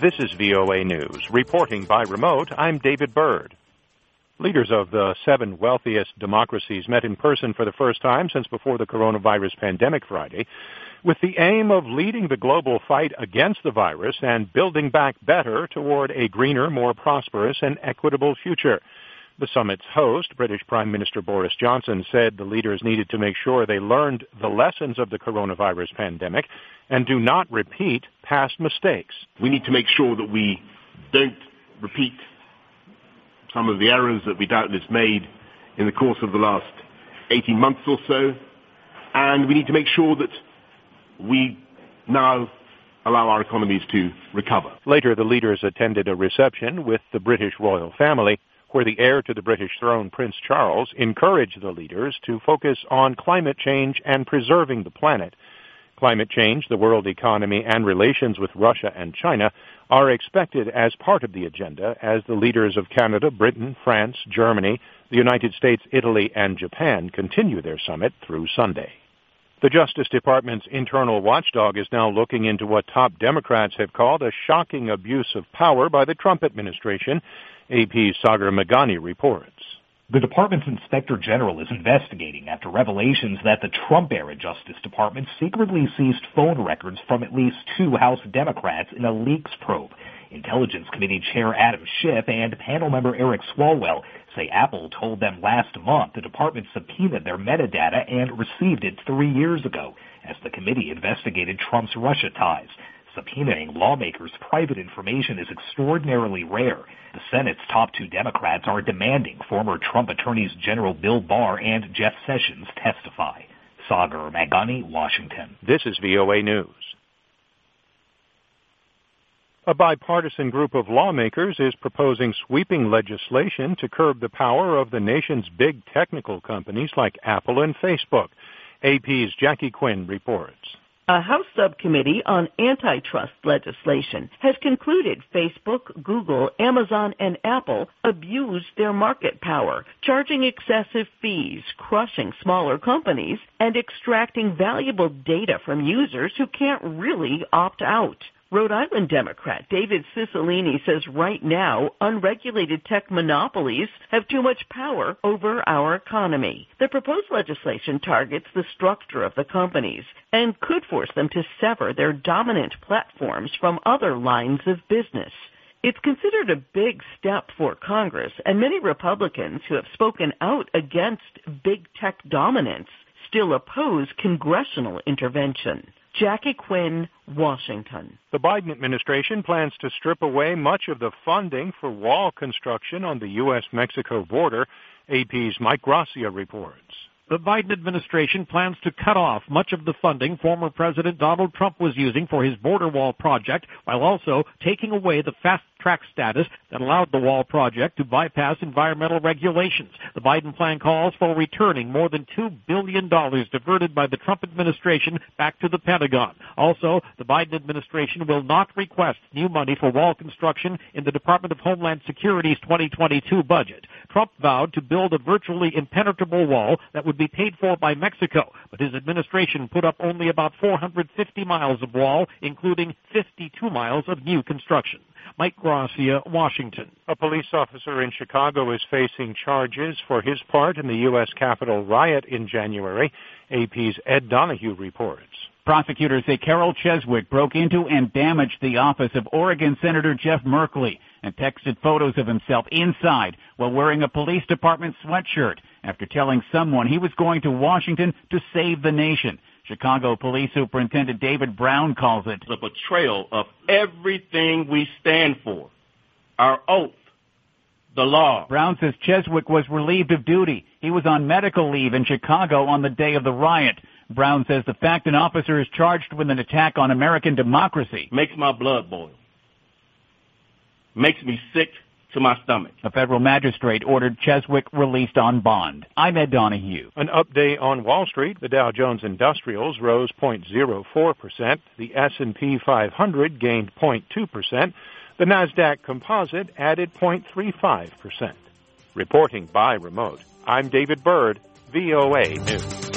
This is VOA News. Reporting by remote, I'm David Byrd. Leaders of the 7 wealthiest democracies met in person for the first time since before the coronavirus pandemic Friday, with the aim of leading the global fight against the virus and building back better toward a greener, more prosperous, and equitable future. The summit's host, British Prime Minister Boris Johnson, said the leaders needed to make sure they learned the lessons of the coronavirus pandemic and do not repeat past mistakes. We need to make sure that we don't repeat some of the errors that we doubtless made in the course of the last 18 months or so, and we need to make sure that we now allow our economies to recover. Later, the leaders attended a reception with the British royal family, where the heir to the British throne, Prince Charles, encouraged the leaders to focus on climate change and preserving the planet. Climate change, the world economy, and relations with Russia and China are expected as part of the agenda as the leaders of Canada, Britain, France, Germany, the United States, Italy, and Japan continue their summit through Sunday. The Justice Department's internal watchdog is now looking into what top Democrats have called a shocking abuse of power by the Trump administration. AP's Sagar Meghani reports. The department's inspector general is investigating after revelations that the Trump-era Justice Department secretly seized phone records from at least 2 House Democrats in a leaks probe. Intelligence Committee Chair Adam Schiff and panel member Eric Swalwell say Apple told them last month the department subpoenaed their metadata and received it 3 years ago as the committee investigated Trump's Russia ties. Subpoenaing lawmakers' private information is extraordinarily rare. The Senate's top 2 Democrats are demanding former Trump attorneys General Bill Barr and Jeff Sessions testify. Sagar Meghani, Washington. This is VOA News. A bipartisan group of lawmakers is proposing sweeping legislation to curb the power of the nation's big technical companies like Apple and Facebook. AP's Jackie Quinn reports. A House subcommittee on antitrust legislation has concluded Facebook, Google, Amazon, and Apple abused their market power, charging excessive fees, crushing smaller companies, and extracting valuable data from users who can't really opt out. Rhode Island Democrat David Cicilline says right now, unregulated tech monopolies have too much power over our economy. The proposed legislation targets the structure of the companies and could force them to sever their dominant platforms from other lines of business. It's considered a big step for Congress, and many Republicans who have spoken out against big tech dominance still oppose congressional intervention. Jackie Quinn, Washington. The Biden administration plans to strip away much of the funding for wall construction on the U.S.-Mexico border. AP's Mike Gracia reports. The Biden administration plans to cut off much of the funding former President Donald Trump was using for his border wall project, while also taking away the fast-track status that allowed the wall project to bypass environmental regulations. The Biden plan calls for returning more than $2 billion diverted by the Trump administration back to the Pentagon. Also, the Biden administration will not request new money for wall construction in the Department of Homeland Security's 2022 budget. Trump vowed to build a virtually impenetrable wall that would be paid for by Mexico, but his administration put up only about 450 miles of wall, including 52 miles of new construction. Mike Gracia, Washington. A police officer in Chicago is facing charges for his part in the U.S. Capitol riot in January. AP's Ed Donahue reports. Prosecutors say Carol Cheswick broke into and damaged the office of Oregon Senator Jeff Merkley and texted photos of himself inside while wearing a police department sweatshirt after telling someone he was going to Washington to save the nation. Chicago Police Superintendent David Brown calls it a betrayal of everything we stand for, our oath, the law. Brown says Cheswick was relieved of duty. He was on medical leave in Chicago on the day of the riot. Brown says the fact an officer is charged with an attack on American democracy makes my blood boil, makes me sick to my stomach. A federal magistrate ordered Cheswick released on bond. I'm Ed Donahue. An update on Wall Street. The Dow Jones Industrials rose 0.04%. The S&P 500 gained 0.2%. The NASDAQ Composite added 0.35%. Reporting by remote, I'm David Byrd, VOA News.